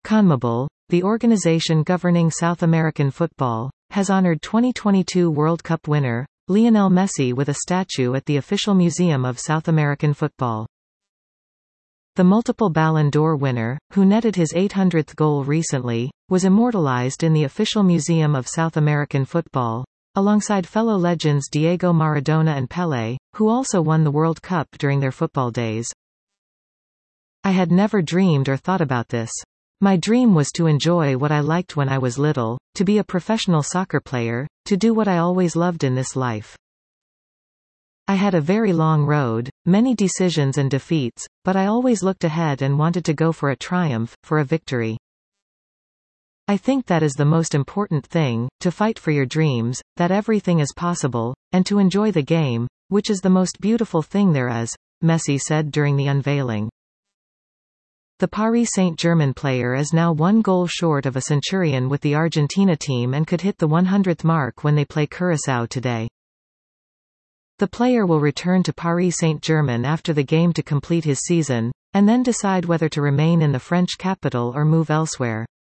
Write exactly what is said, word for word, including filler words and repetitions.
CONMEBOL, the organization governing South American football, has honored twenty twenty-two World Cup winner, Lionel Messi with a statue at the official Museum of South American Football. The multiple Ballon d'Or winner, who netted his eight hundredth goal recently, was immortalized in the official Museum of South American Football, alongside fellow legends Diego Maradona and Pelé, who also won the World Cup during their football days. I had never dreamed or thought about this. My dream was to enjoy what I liked when I was little, to be a professional soccer player, to do what I always loved in this life. I had a very long road, many decisions and defeats, but I always looked ahead and wanted to go for a triumph, for a victory. I think that is the most important thing, to fight for your dreams, that everything is possible, and to enjoy the game, which is the most beautiful thing there is, Messi said during the unveiling. The Paris Saint-Germain player is now one goal short of a centurion with the Argentina team and could hit the hundredth mark when they play Curaçao today. The player will return to Paris Saint-Germain after the game to complete his season, and then decide whether to remain in the French capital or move elsewhere.